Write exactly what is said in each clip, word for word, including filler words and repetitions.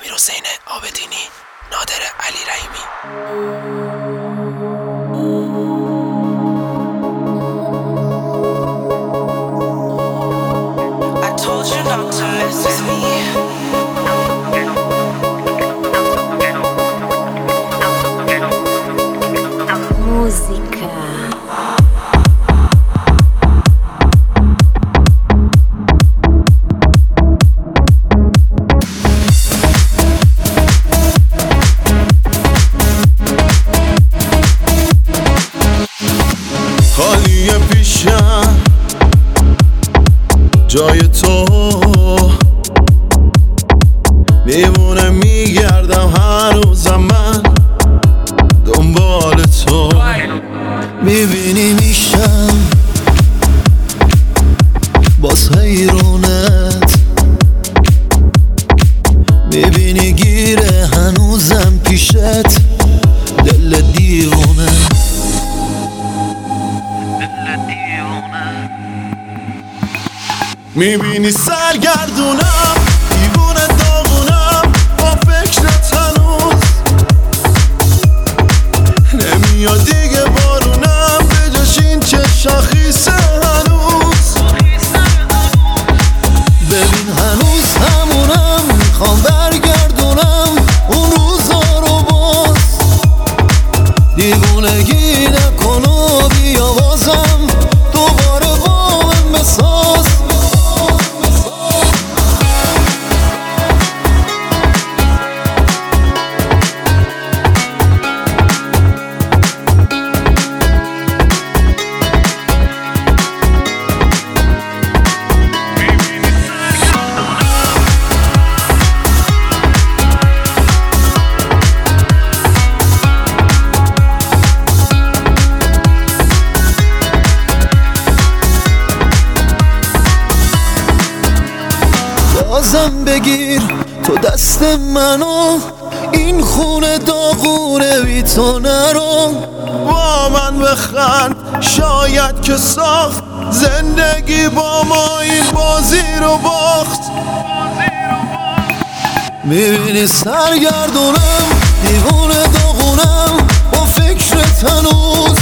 امیرحسین عابدینی، نادر علی رحیمی. خالیه پیشم جای تو، میمونه میگردم هر روزم من دنبال تو. میبینی میشم باز حیرونت، میبینی گیره هنوزم پیشت دل دیوونه. میبینی سرگردونم، دیوونه داغونم با فکرت هنوز. نمیاد دیگه بارونم به جاش این چشا خیسه هنوز. ببین هنوز همونم، میخوام برگردونم اون روزا رو باز. دیوونگی نکن و بیا بازم دوباره با من بساز. بازم بگیر تو دست منو، این خونه داغونه بی تو نرو. با من بخند شاید که ساخت زندگی با ما این بازی رو باخت. میبینی سرگردونم، دیوونه داغونم با فکرت هنوز.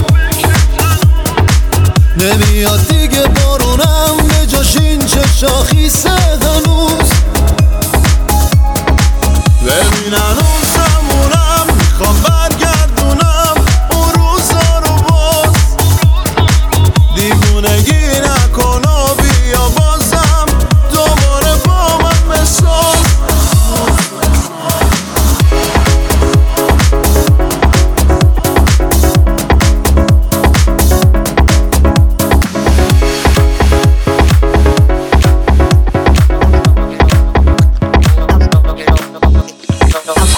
نمیاد دیگه بارونم به جاش این چشا خیسه هنوز. ببین هنوز همونم، میخوام برگردونم اون روزا رو باز. دیوونگی نکن و بیا بازم دوباره با من بساز. I'm